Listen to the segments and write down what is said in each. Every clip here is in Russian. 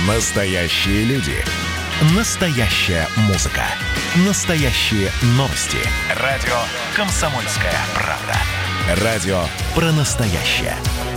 Настоящие люди. Настоящая музыка. Настоящие новости. Радио «Комсомольская правда». Радио про настоящее.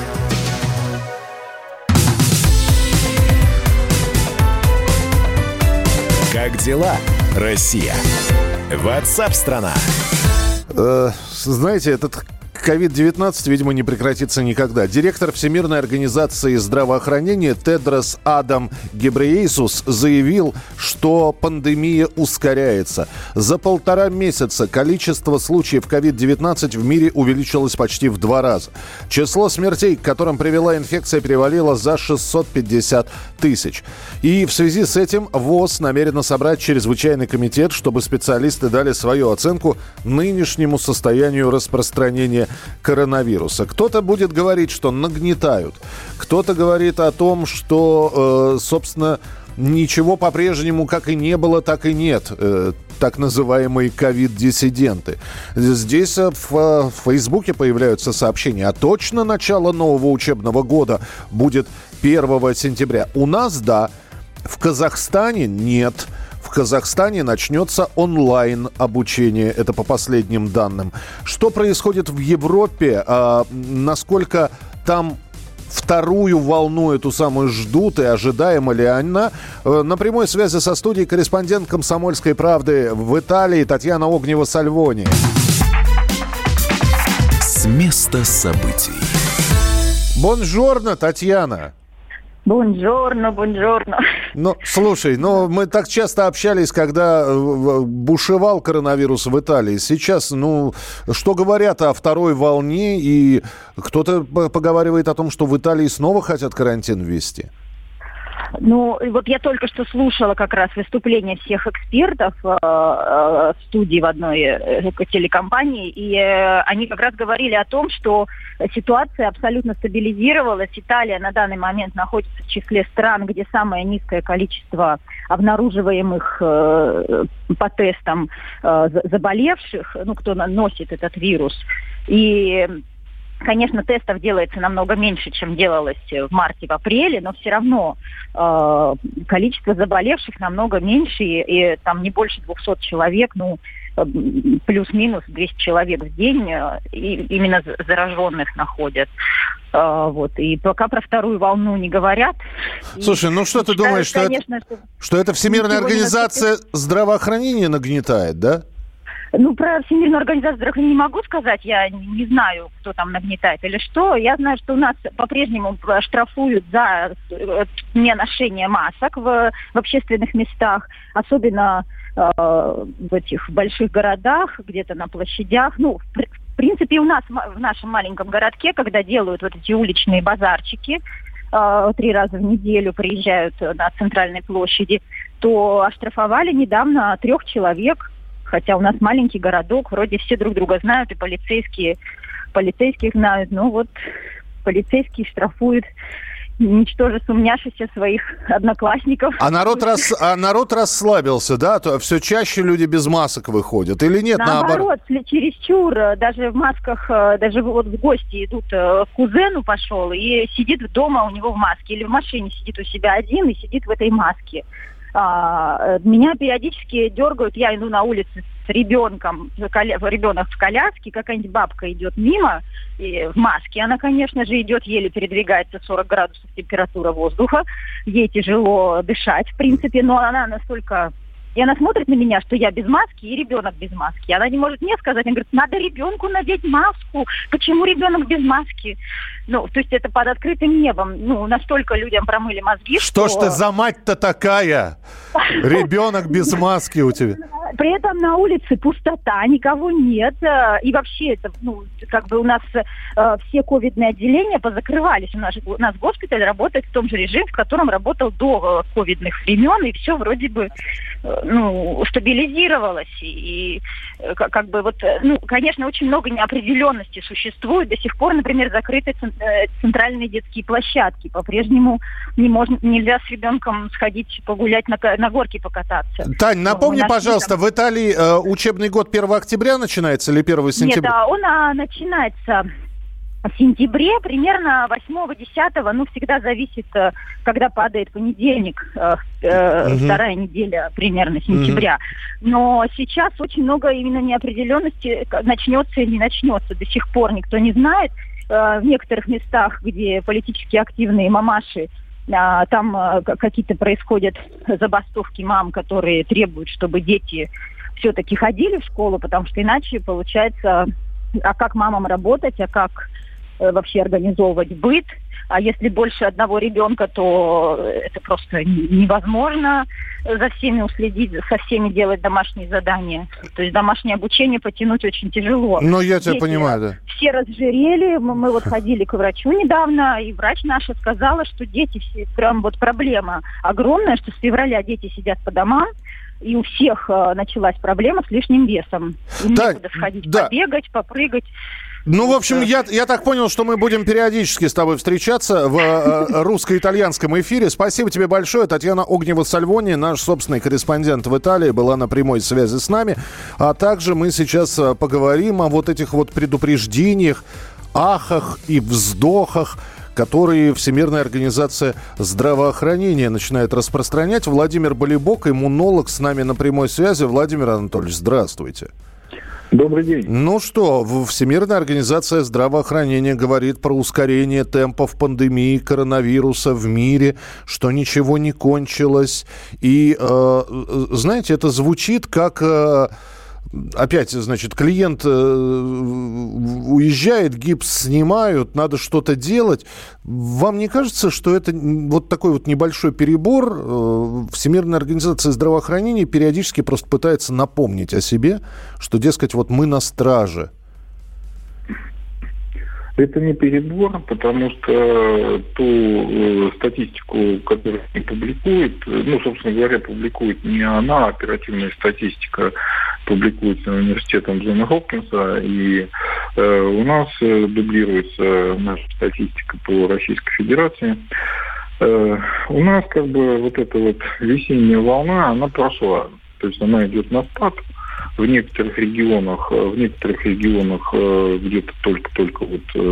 Как дела, Россия? WhatsApp-страна. Знаете, этот COVID-19, видимо, не прекратится никогда. Директор Всемирной организации здравоохранения Тедрос Адам Гебрейесус заявил, что пандемия ускоряется. За 1,5 месяца количество случаев COVID-19 в мире увеличилось почти в 2 раза. Число смертей, к которым привела инфекция, перевалило за 650 тысяч. И в связи с этим ВОЗ намерена собрать чрезвычайный комитет, чтобы специалисты дали свою оценку нынешнему состоянию распространения коронавируса. Кто-то будет говорить, что нагнетают. Кто-то говорит о том, что, собственно, ничего по-прежнему как и не было, так и нет. Так называемые ковид-диссиденты. Здесь в Фейсбуке появляются сообщения. А точно начало нового учебного года будет 1 сентября? У нас, да. В Казахстане нет. В Казахстане начнется онлайн-обучение, это по последним данным. Что происходит в Европе? Насколько там вторую волну эту самую ждут и ожидаема ли она? На прямой связи со студией корреспондент «Комсомольской правды» в Италии Татьяна Огнева-Сальвони. С места событий. Бонжорно, Татьяна. Бонжорно, бонжорно. Ну, слушай, мы так часто общались, когда бушевал коронавирус в Италии. Сейчас, что говорят о второй волне, и кто-то поговаривает о том, что в Италии снова хотят карантин ввести. Вот я только что слушала как раз выступление всех экспертов в студии в одной телекомпании, и они как раз говорили о том, что ситуация абсолютно стабилизировалась. Италия на данный момент находится в числе стран, где самое низкое количество обнаруживаемых по тестам заболевших, кто носит этот вирус. И конечно, тестов делается намного меньше, чем делалось в марте, в апреле, но все равно количество заболевших намного меньше, и там не больше 200 человек, плюс-минус 200 человек в день именно зараженных находят. И пока про вторую волну не говорят. Слушай, что ты думаешь, что это Всемирная организация здравоохранения нагнетает, да? Про Всемирную организацию здравоохранения не могу сказать. Я не знаю, кто там нагнетает или что. Я знаю, что у нас по-прежнему штрафуют за неношение масок в общественных местах, особенно в этих больших городах, где-то на площадях. В принципе, у нас в нашем маленьком городке, когда делают вот эти уличные базарчики, 3 раза в неделю приезжают на центральной площади, то оштрафовали недавно 3 человек. Хотя у нас маленький городок, вроде все друг друга знают, и полицейских знают. Полицейские штрафуют ничтоже сумняшися своих одноклассников. А народ расслабился, да? Все чаще люди без масок выходят, или нет? Наоборот, чересчур. Даже в масках, даже в гости идут, к кузену пошел и сидит дома у него в маске. Или в машине сидит у себя один и сидит в этой маске. Меня периодически дергают, я иду на улице с ребенком, ребенок в коляске, какая-нибудь бабка идет мимо в маске, она, конечно же, идет, еле передвигается, 40 градусов температура воздуха, ей тяжело дышать, в принципе, но она настолько... И она смотрит на меня, что я без маски, и ребенок без маски. Она не может мне сказать, она говорит, надо ребенку надеть маску. Почему ребенок без маски? То есть это под открытым небом. Настолько людям промыли мозги, что ж ты за мать-то такая? Ребенок без маски у тебя. При этом на улице пустота, никого нет. И вообще это, у нас все ковидные отделения позакрывались. У нас госпиталь работает в том же режиме, в котором работал до ковидных времен, и все вроде бы стабилизировалось. И конечно, очень много неопределенности существует. До сих пор, например, закрыты центральные детские площадки. По-прежнему нельзя с ребенком сходить погулять на горке покататься. Тань, напомни, пожалуйста, в Италии учебный год 1 октября начинается или 1 сентября? Нет, он начинается в сентябре, примерно 8-10, всегда зависит, когда падает понедельник, вторая неделя примерно сентября. Но сейчас очень много именно неопределенности, начнется или не начнется. До сих пор никто не знает. В некоторых местах, где политически активные мамаши, там какие-то происходят забастовки мам, которые требуют, чтобы дети все-таки ходили в школу, потому что иначе получается, а как мамам работать, а как вообще организовывать быт. А если больше одного ребенка, то это просто невозможно за всеми уследить, со всеми делать домашние задания. То есть домашнее обучение потянуть очень тяжело. Ну, я тебя понимаю, да. Все разжирели. Мы вот ходили к врачу недавно, и врач наша сказала, что дети, прям вот проблема огромная, что с февраля дети сидят по домам, и у всех началась проблема с лишним весом. Им некуда сходить, побегать, попрыгать. Ну, в общем, я так понял, что мы будем периодически с тобой встречаться в русско-итальянском эфире. Спасибо тебе большое. Татьяна Огнева-Сальвони, наш собственный корреспондент в Италии, была на прямой связи с нами. А также мы сейчас поговорим о вот этих вот предупреждениях, ахах и вздохах, которые Всемирная организация здравоохранения начинает распространять. Владимир Болибок, иммунолог, с нами на прямой связи. Владимир Анатольевич, здравствуйте. Добрый день. Ну что, Всемирная организация здравоохранения говорит про ускорение темпов пандемии коронавируса в мире, что ничего не кончилось. И, знаете, это звучит как... Опять, значит, клиент уезжает, гипс снимают, надо что-то делать. Вам не кажется, что это вот такой вот небольшой перебор? Всемирная организация здравоохранения периодически просто пытается напомнить о себе, что, дескать, вот мы на страже. Это не перебор, потому что ту статистику, которую они публикуют, собственно говоря, публикует не она, а оперативная статистика публикуется университетом Джона Хопкинса, и у нас дублируется наша статистика по Российской Федерации. У нас вот эта вот весенняя волна, она прошла, то есть она идет на спад. В некоторых регионах где-то только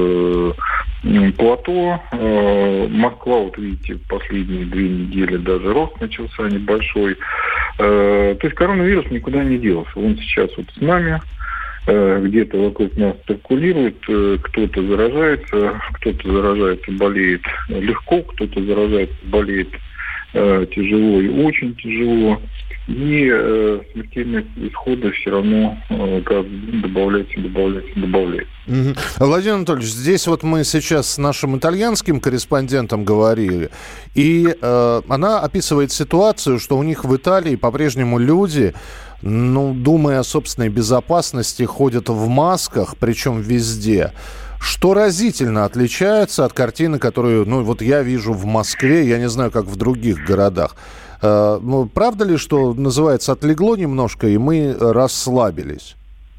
плато. Москва, вот видите, последние 2 недели даже рост начался небольшой. То есть коронавирус никуда не делся. Он сейчас вот с нами, где-то вокруг нас циркулирует, кто-то заражается, болеет легко, кто-то заражается, болеет тяжело и очень тяжело. И смертельные исходы все равно каждый день добавляются. Владимир Анатольевич, здесь вот мы сейчас с нашим итальянским корреспондентом говорили, и она описывает ситуацию, что у них в Италии по-прежнему люди, думая о собственной безопасности, ходят в масках, причем везде. Что разительно отличается от картины, которую, я вижу в Москве, я не знаю, как в других городах. Правда ли, что, называется, отлегло немножко, и мы расслабились?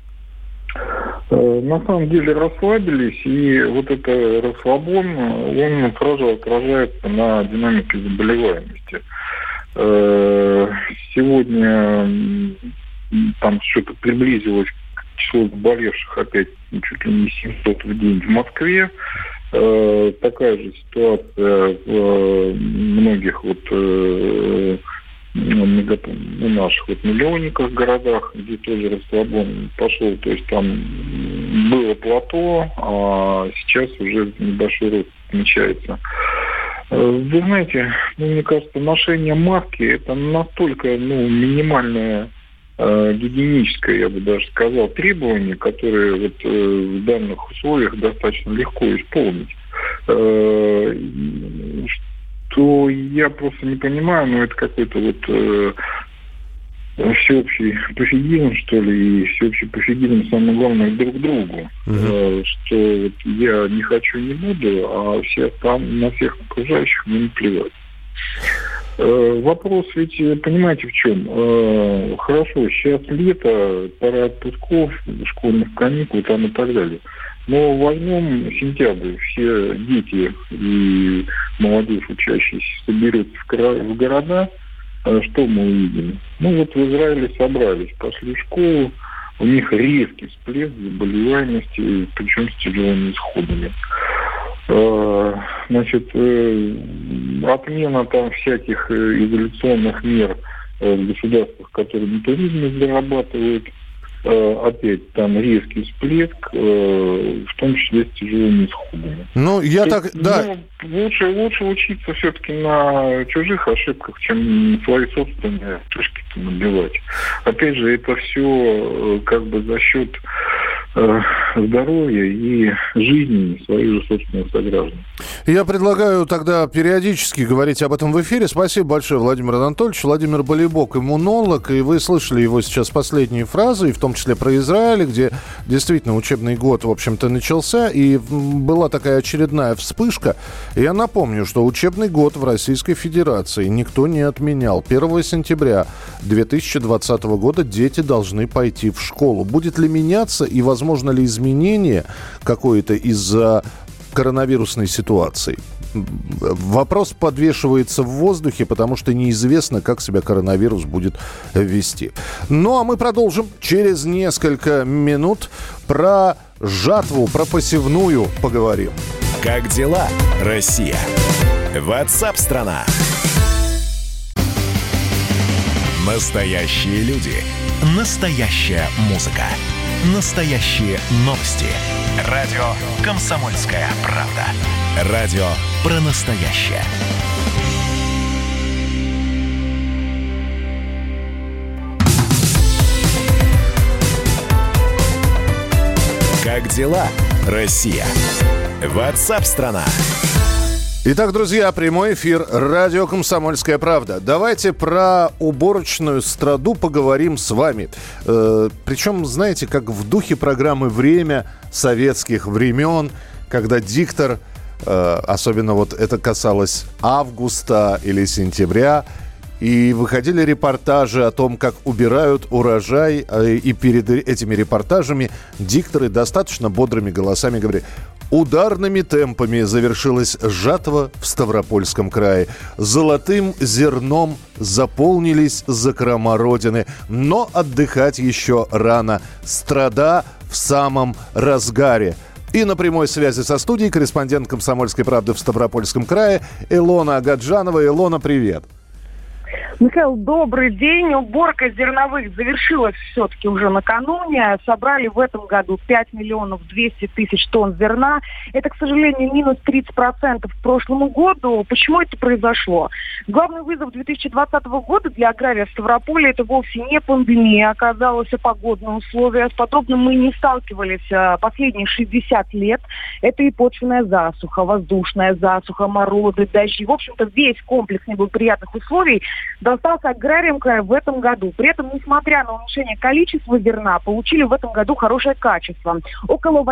На самом деле расслабились, и вот это расслабон, он сразу отражается на динамике заболеваемости. Сегодня там что-то приблизилось к числу заболевших опять чуть ли не 700 в день в Москве. Такая же ситуация в многих наших миллионниках городах, где тоже расслабон пошел. То есть там было плато, а сейчас уже небольшой рост отмечается. Вы знаете, мне кажется, ношение маски – это настолько минимальное гигиеническое, я бы даже сказал, требование, которое в данных условиях достаточно легко исполнить. Что я просто не понимаю, это какой-то всеобщий пофигизм, что ли, и всеобщий пофигизм, самое главное, друг к другу. Что я не хочу, не буду, а на всех окружающих мне наплевать. Вопрос ведь, понимаете, в чем? Хорошо, сейчас лето, пора отпусков, школьных каникул там и так далее. Но возьмем сентябрь, все дети и молодежь учащиеся соберутся в города, что мы увидим? В Израиле собрались, пошли в школу, у них резкий всплеск заболеваемости, причем с тяжелыми исходами. Значит, отмена там всяких изоляционных мер в государствах, которые на туризме зарабатывают, опять там резкий всплеск, в том числе с тяжелыми исходами. Лучше учиться все-таки на чужих ошибках, чем свои собственные шишки-то набивать. Опять же, это все как бы за счет здоровья и жизни своих же собственных сограждан. Я предлагаю тогда периодически говорить об этом в эфире. Спасибо большое, Владимир Анатольевич. Владимир Болейбок, иммунолог, и вы слышали его сейчас последние фразы, и в том числе про Израиль, где действительно учебный год, в общем-то, начался, и была такая очередная вспышка. Я напомню, что учебный год в Российской Федерации никто не отменял. 1 сентября 2020 года дети должны пойти в школу. Будет ли меняться и возможно ли изменение какое-то из-за коронавирусной ситуации? Вопрос подвешивается в воздухе, потому что неизвестно, как себя коронавирус будет вести. Ну, а мы продолжим через несколько минут. Про жатву, про посевную поговорим. Как дела, Россия? WhatsApp-страна. Настоящие люди. Настоящая музыка. Настоящие новости. Радио «Комсомольская правда». Радио про настоящее. Как дела, Россия? WhatsApp-страна. Итак, друзья, прямой эфир. Радио «Комсомольская правда». Давайте про уборочную страду поговорим с вами. Причем, знаете, как в духе программы «Время» советских времен, когда диктор, особенно вот это касалось августа или сентября, и выходили репортажи о том, как убирают урожай, и перед этими репортажами дикторы достаточно бодрыми голосами говорили: ударными темпами завершилась жатва в Ставропольском крае. Золотым зерном заполнились закрома Родины. Но отдыхать еще рано. Страда в самом разгаре. И на прямой связи со студией корреспондент «Комсомольской правды» в Ставропольском крае Илона Агаджанова. Илона, привет. Михаил, добрый день. Уборка зерновых завершилась все-таки уже накануне. Собрали в этом году 5 миллионов 200 тысяч тонн зерна. Это, к сожалению, минус 30% к прошлому году. Почему это произошло? Главный вызов 2020 года для агрария Ставрополя — это вовсе не пандемия, оказалось, а погодные условия. С подобным мы не сталкивались последние 60 лет. Это и почвенная засуха, воздушная засуха, морозы, дожди. В общем-то, весь комплекс неблагоприятных условий достался аграриям края в этом году. При этом, несмотря на уменьшение количества зерна, получили в этом году хорошее качество. Около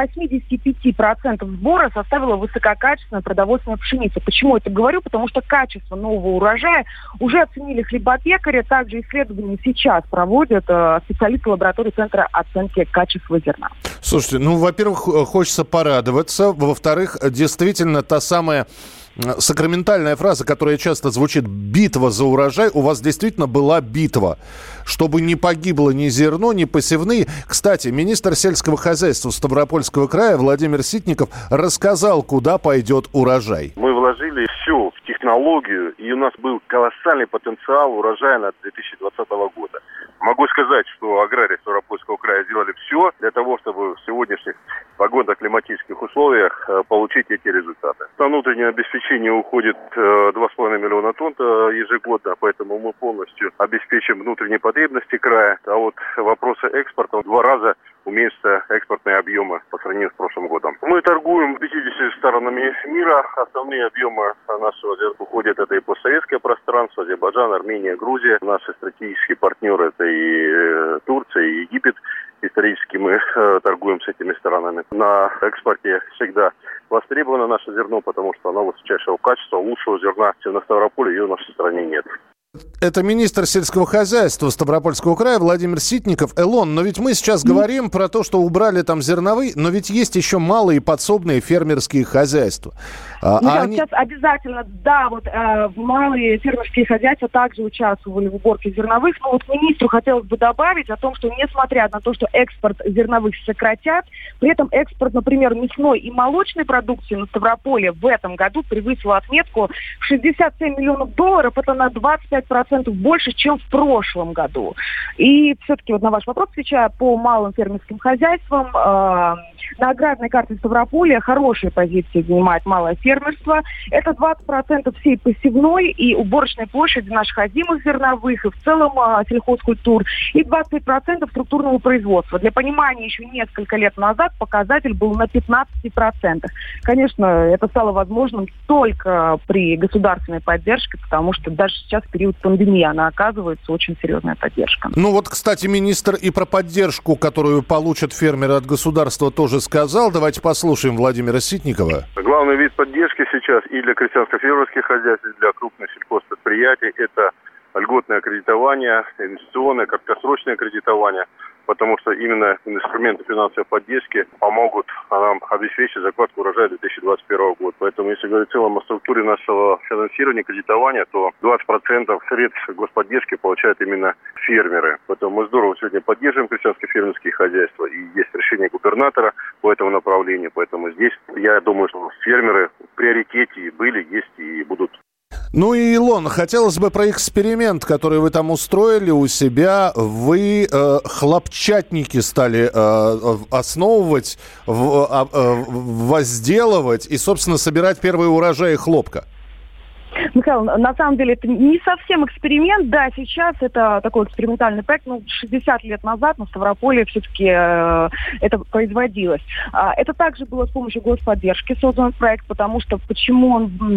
85% сбора составила высококачественная продовольственная пшеница. Почему это говорю? Потому что качество нового урожая уже оценили хлебопекари. Также исследования сейчас проводят специалисты лаборатории Центра оценки качества зерна. Слушайте, во-первых, хочется порадоваться. Во-вторых, действительно, та самая сакраментальная фраза, которая часто звучит: «битва за урожай», у вас действительно была битва, чтобы не погибло ни зерно, ни посевные. Кстати, министр сельского хозяйства Ставропольского края Владимир Ситников рассказал, куда пойдет урожай. Мы вложили все в технологию, и у нас был колоссальный потенциал урожая на 2020 года. Могу сказать, что аграрии Ставропольского края сделали все для того, чтобы в сегодняшних погодно-климатических условиях получить эти результаты. На внутреннее обеспечение уходит 2,5 миллиона тонн ежегодно, поэтому мы полностью обеспечим внутренние потребности края. А вот вопросы экспорта в 2 раза уменьшатся экспортные объемы по сравнению с прошлым годом. Мы торгуем 50 сторонами мира. Основные объемы нашего зерна уходят это и постсоветское пространство: Азербайджан, Армения, Грузия. Наши стратегические партнеры — это и Турция, и Египет. Исторически мы торгуем с этими сторонами. На экспорте всегда востребовано наше зерно, потому что оно высочайшего качества, лучшего зерна, чем на Ставрополе, ее в нашей стране нет. Это министр сельского хозяйства Ставропольского края Владимир Ситников. Илон, но ведь мы сейчас говорим про то, что убрали там зерновые, но ведь есть еще малые подсобные фермерские хозяйства. Сейчас обязательно, малые фермерские хозяйства также участвовали в уборке зерновых. Но вот министру хотелось бы добавить о том, что несмотря на то, что экспорт зерновых сократят, при этом экспорт, например, мясной и молочной продукции на Ставрополье в этом году превысил отметку в 67 миллионов долларов. Это на 25% больше, чем в прошлом году. И все-таки вот на ваш вопрос, отвечая по малым фермерским хозяйствам, на аграрной карте Ставрополья хорошие позиции занимает малое фермерство. Это 20% всей посевной и уборочной площади наших озимых зерновых и в целом сельхозкультур, и 25% структурного производства. Для понимания, еще несколько лет назад показатель был на 15%. Конечно, это стало возможным только при государственной поддержке, потому что даже сейчас в период пандемии она оказывается очень серьезная поддержка. Ну вот, кстати, министр и про поддержку, которую получат фермеры от государства, тоже сказал. Давайте послушаем Владимира Ситникова. Главный вид поддержки сейчас и для крестьянско-фермерских хозяйств, и для крупных сельхозпредприятий – это льготное кредитование, инвестиционное, краткосрочное кредитование, потому что именно инструменты финансовой поддержки помогут нам обеспечить закладку урожая 2021 года. Поэтому, если говорить в целом о структуре нашего финансирования, кредитования, то 20% средств господдержки получают именно фермеры. Поэтому мы здорово сегодня поддерживаем крестьянско-фермерские хозяйства, и есть решение губернатора по этому направлению. Поэтому здесь, я думаю, что фермеры в приоритете и были, есть и будут. Ну и, Илон, хотелось бы про эксперимент, который вы там устроили у себя. Вы хлопчатники стали основывать, возделывать и, собственно, собирать первые урожаи хлопка. Михаил, на самом деле это не совсем эксперимент. Да, сейчас это такой экспериментальный проект. 60 лет назад на Ставрополье все-таки это производилось. Это также было с помощью господдержки создан проект, потому что почему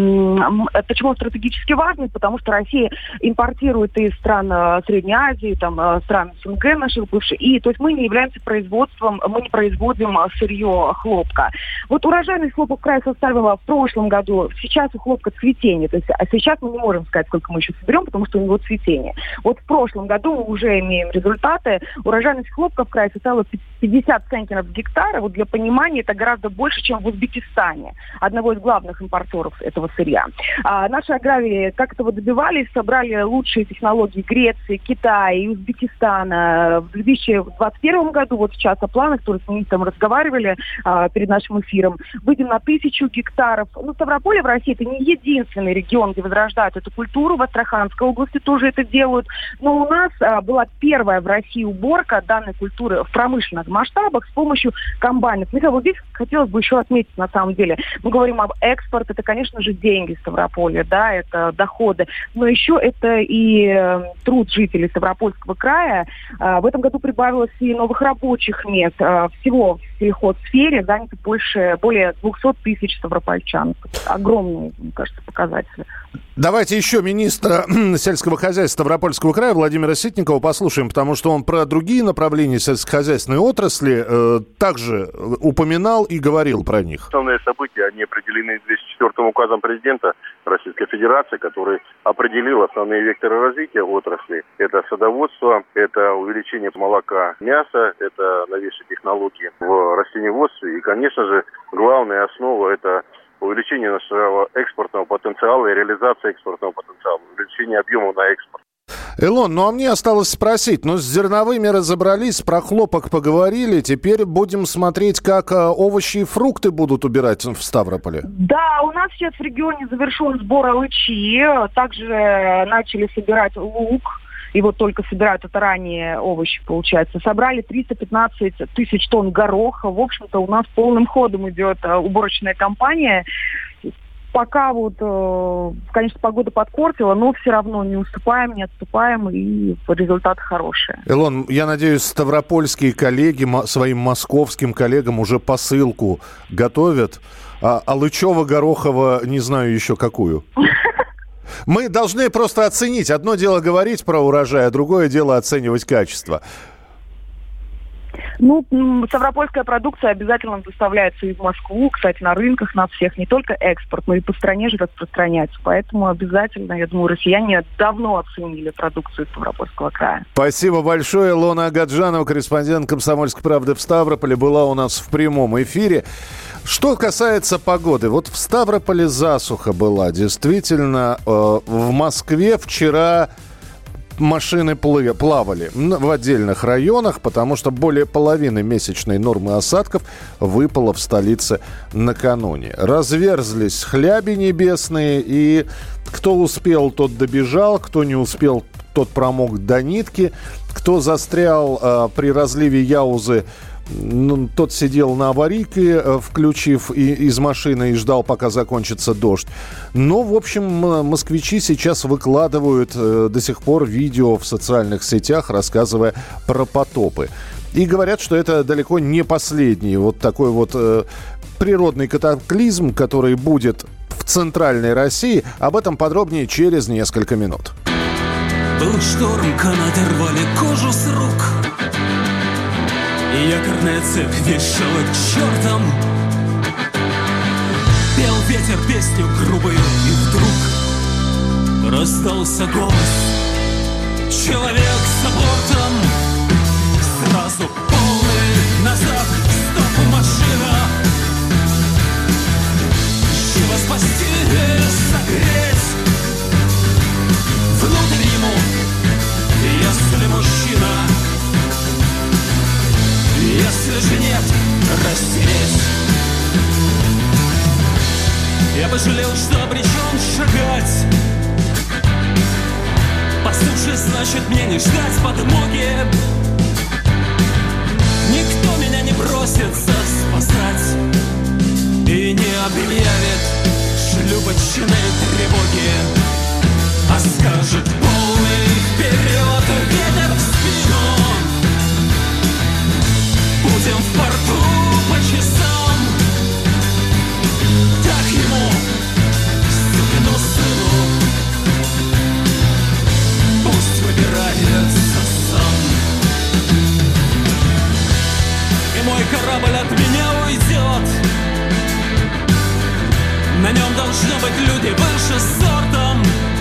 он стратегически важный? Потому что Россия импортирует из стран Средней Азии, стран СНГ наших бывших, и то есть мы не являемся производством, мы не производим сырье хлопка. Вот урожайность хлопка в крае составила в прошлом году, сейчас у хлопка цветение, то есть а сейчас мы не можем сказать, сколько мы еще соберем, потому что у него цветение. Вот в прошлом году мы уже имеем результаты. Урожайность хлопка в крае составила 50 центнеров в гектар. Вот для понимания, это гораздо больше, чем в Узбекистане, одного из главных импортеров этого сырья. Наши аграрии как этого добивались, собрали лучшие технологии Греции, Китая и Узбекистана. В 2021 году, вот сейчас о планах, которые с министром разговаривали перед нашим эфиром, выйдем на 1000 гектаров. Ставрополье в России это не единственный регион, где возрождают эту культуру. В Астраханской области тоже это делают. Но у нас была первая в России уборка данной культуры в промышленных масштабах с помощью комбайнов. Михаил, вот здесь хотелось бы еще отметить, на самом деле, мы говорим об экспорте, это, конечно же, деньги Ставрополья, да, это доходы, но еще это и труд жителей Ставропольского края. В этом году прибавилось и новых рабочих мест. Всего в сельхозсфере занято более 200 тысяч ставропольчан. Огромные, мне кажется, показатели. Давайте еще министра сельского хозяйства Ставропольского края Владимира Ситникова послушаем, потому что он про другие направления сельскохозяйственной отрасли также упоминал и говорил про них. Основные события, они определены 204 указом президента Российской Федерации, который определил основные векторы развития отрасли. Это садоводство, это увеличение молока, мяса, это новейшие технологии в растениеводстве. И, конечно же, главная основа – это увеличение нашего экспортного потенциала и реализация экспортного потенциала, увеличение объемов на экспорт. Илон, а мне осталось спросить, с зерновыми разобрались, про хлопок поговорили, теперь будем смотреть, как овощи и фрукты будут убирать в Ставрополе. Да, у нас сейчас в регионе завершен сбор алычи, также начали собирать лук. И вот только собирают это ранее овощи, получается. Собрали 315 тысяч тонн гороха. В общем-то, у нас полным ходом идет уборочная кампания. Пока конечно, погода подпортила, но все равно не уступаем, не отступаем, и результаты хорошие. Илон, я надеюсь, ставропольские коллеги своим московским коллегам уже посылку готовят. А алычево-горохово не знаю еще какую. Мы должны просто оценить. Одно дело говорить про урожай, а другое дело оценивать качество. Ну, ставропольская продукция обязательно доставляется и в Москву. Кстати, на рынках нас всех не только экспорт, но и по стране же распространяется. Поэтому обязательно, я думаю, россияне давно оценили продукцию Ставропольского края. Спасибо большое. Илона Агаджанова, корреспондент «Комсомольской правды» в Ставрополе, была у нас в прямом эфире. Что касается погоды, вот в Ставрополе засуха была. Действительно, в Москве вчера машины плавали в отдельных районах, потому что более половины месячной нормы осадков выпало в столице накануне. Разверзлись хляби небесные, и кто успел, тот добежал, кто не успел, тот промок до нитки, кто застрял при разливе Яузы, тот сидел на аварийке, включив из машины, и ждал, пока закончится дождь. Но, в общем, москвичи сейчас выкладывают до сих пор видео в социальных сетях, рассказывая про потопы. И говорят, что это далеко не последний вот такой вот природный катаклизм, который будет в центральной России. Об этом подробнее через несколько минут. Был шторм, канаты рвали кожу с рук, и якорная цепь вешала к чертам. Пел ветер песню грубую, и вдруг раздался голос. Человек за бортом, сразу полный назад, стоп, машина. Живо спасти, согреть внутрь ему, если мужчина. Если же нет, растереть. Я бы жалел, что обречен шагать по суше, значит мне не ждать подмоги. Никто меня не бросится спасать и не объявит шлюпочной тревоги, а скажет полный вперед, ветер в спину. Будем в порту по часам. Так ему, сукину сыну, пусть выбирается сам. И мой корабль от меня уйдет. На нем должны быть люди выше сортом.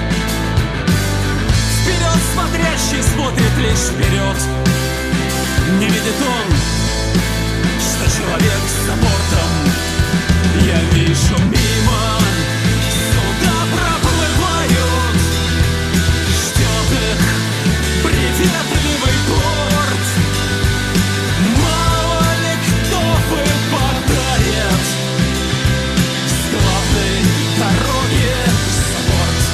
Вперед смотрящий смотрит лишь вперед. Не видит он, что человек за бортом. Я вижу мимо, суда проплывают, ждет их приветливый порт. Мало ли кто выпадает с главной дороги за борт.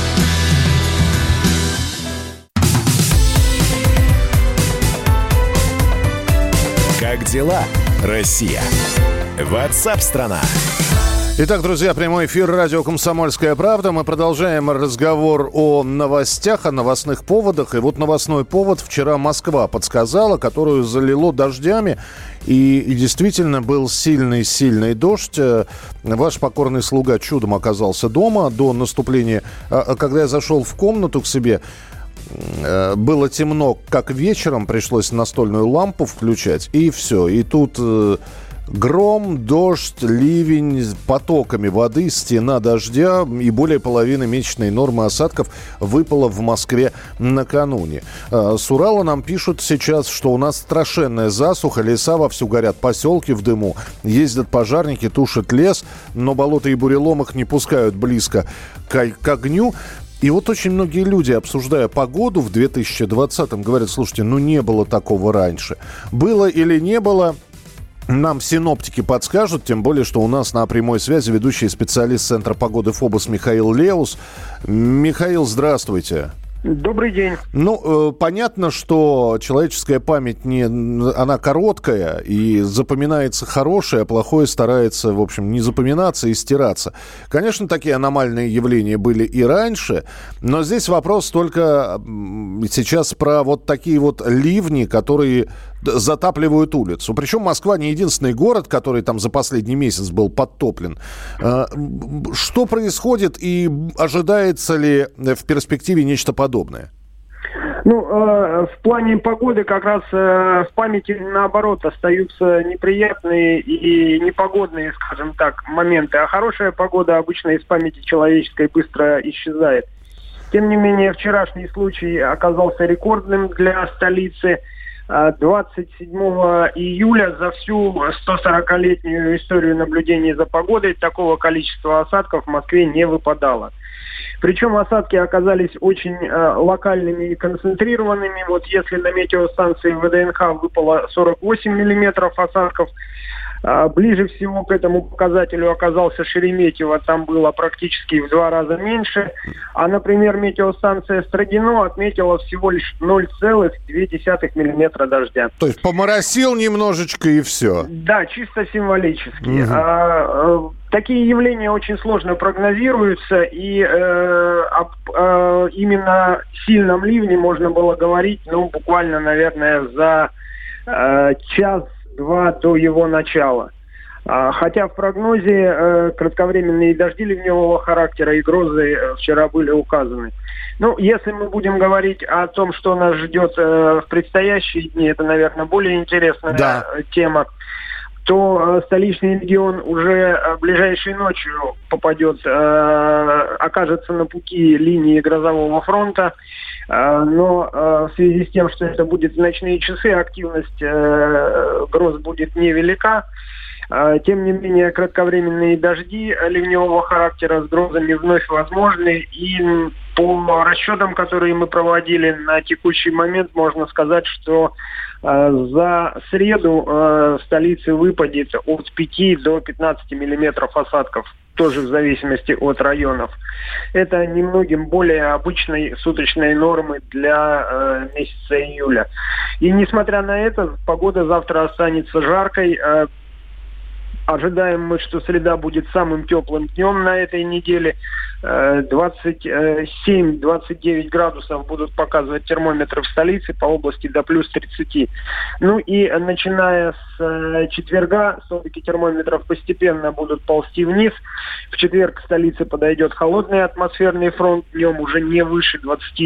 Как дела, Россия? WhatsApp-страна. Итак, друзья, прямой эфир радио «Комсомольская правда». Мы продолжаем разговор о новостях, о новостных поводах. И вот новостной повод вчера Москва подсказала, которую залило дождями. И действительно был сильный дождь. Ваш покорный слуга чудом оказался дома до наступления. Когда я зашел в комнату к себе, было темно, как вечером, пришлось настольную лампу включать, и все. И тут гром, дождь, ливень, потоками воды, стена дождя, и более половины месячной нормы осадков выпало в Москве накануне. С Урала нам пишут сейчас, что у нас страшенная засуха, леса вовсю горят, поселки в дыму, ездят пожарники, тушат лес, но болота и бурелом их не пускают близко к огню. И вот очень многие люди, обсуждая погоду в 2020-м, говорят: слушайте, не было такого раньше. Было или не было, нам синоптики подскажут, тем более, что у нас на прямой связи ведущий специалист Центра погоды ФОБОС Михаил Леус. Михаил, здравствуйте. Добрый день. Понятно, что человеческая память она короткая, и запоминается хорошее, а плохое старается, в общем, не запоминаться и стираться. Конечно, такие аномальные явления были и раньше, но здесь вопрос только сейчас про вот такие вот ливни, которые затапливают улицу. Причем Москва не единственный город, который там за последний месяц был подтоплен. Что происходит и ожидается ли в перспективе нечто подобное? В плане погоды как раз в памяти, наоборот, остаются неприятные и непогодные, скажем так, моменты. А хорошая погода обычно из памяти человеческой быстро исчезает. Тем не менее, вчерашний случай оказался рекордным для столицы. 27 июля за всю 140-летнюю историю наблюдений за погодой такого количества осадков в Москве не выпадало. Причем осадки оказались очень локальными и концентрированными. Вот если на метеостанции ВДНХ выпало 48 миллиметров осадков, ближе всего к этому показателю оказался Шереметьево, там было практически в 2 раза меньше. А, например, метеостанция Строгино отметила всего лишь 0,2 миллиметра дождя. То есть поморосил немножечко и все? Да, чисто символически. Такие явления очень сложно прогнозируются, и именно сильном ливне можно было говорить, буквально, наверное, за час-два до его начала. Хотя в прогнозе кратковременные дожди ливневого характера и грозы вчера были указаны. Если мы будем говорить о том, что нас ждет в предстоящие дни, это, наверное, более интересная тема, то столичный регион уже ближайшей ночью окажется на пути линии грозового фронта. Но в связи с тем, что это будет в ночные часы, активность гроз будет невелика. Тем не менее, кратковременные дожди ливневого характера с грозами вновь возможны. И по расчетам, которые мы проводили на текущий момент, можно сказать, что за среду в столице выпадет от 5 до 15 миллиметров осадков, тоже в зависимости от районов. Это немногим более обычной суточной нормы для месяца июля. И несмотря на это, погода завтра останется жаркой. Ожидаем мы, что среда будет самым теплым днем на этой неделе. 27-29 градусов будут показывать термометры в столице, по области до плюс 30. И начиная с четверга столбики термометров постепенно будут ползти вниз. В четверг к столице подойдет холодный атмосферный фронт, днем уже не выше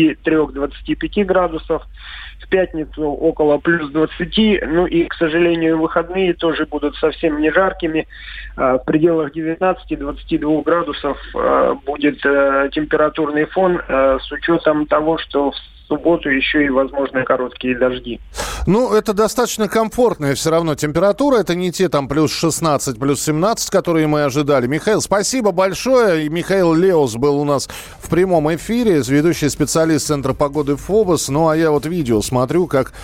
23-25 градусов. В пятницу около плюс 20. И, к сожалению, выходные тоже будут совсем не жаркими. В пределах 19-22 градусов будет температурный фон с учетом того, что в субботу еще и возможны короткие дожди. Это достаточно комфортная все равно температура. Это не те там плюс 16, плюс 17, которые мы ожидали. Михаил, спасибо большое. Михаил Леус был у нас в прямом эфире, ведущий специалист Центра погоды ФОБОС. А я видео смотрю, как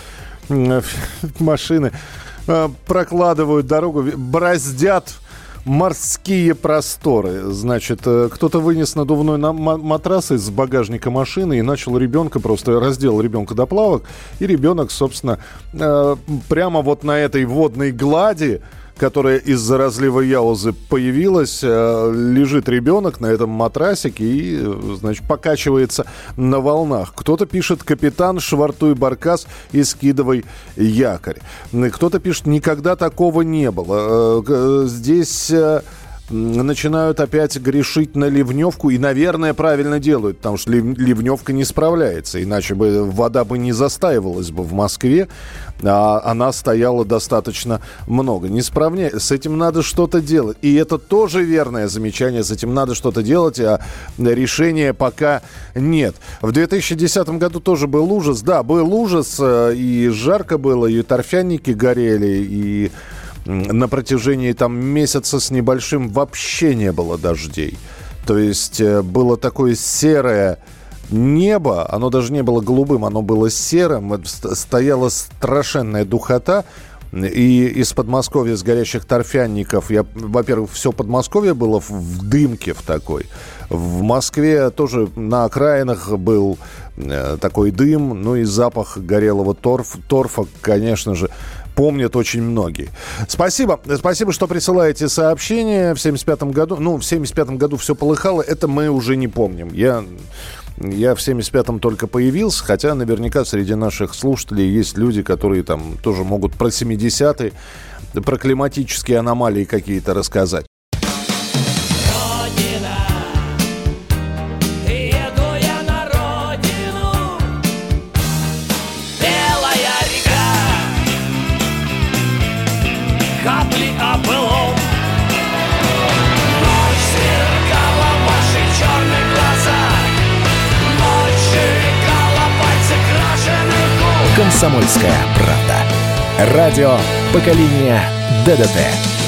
машины прокладывают дорогу, бороздят морские просторы. Значит, кто-то вынес надувной матрас из багажника машины и начал раздел ребенка до плавок. И ребенок, собственно, прямо на этой водной глади, которая из-за разлива Яузы появилась, лежит ребенок на этом матрасике и, покачивается на волнах. Кто-то пишет: капитан, швартуй баркас и скидывай якорь. Кто-то пишет: никогда такого не было. Здесь начинают опять грешить на ливневку. И, наверное, правильно делают, потому что ливневка не справляется. Иначе бы вода не застаивалась бы в Москве. А она стояла достаточно много. Не справляется. С этим надо что-то делать. И это тоже верное замечание. С этим надо что-то делать, а решения пока нет. В 2010 году тоже был ужас. Да, был ужас. И жарко было, и торфяники горели, и на протяжении месяца с небольшим вообще не было дождей. То есть было такое серое небо, оно даже не было голубым, оно было серым, стояла страшенная духота. И из Подмосковья, с горящих торфянников, во-первых, все Подмосковье было в дымке в такой. В Москве тоже на окраинах был такой дым, и запах горелого торфа, конечно же, помнят очень многие. Спасибо, что присылаете сообщения. В 75-м году, в 75-м году все полыхало, это мы уже не помним. Я в 75-м только появился, хотя наверняка среди наших слушателей есть люди, которые тоже могут про 70-е, про климатические аномалии какие-то рассказать. «Комсомольская правда». Радио поколения ДДТ.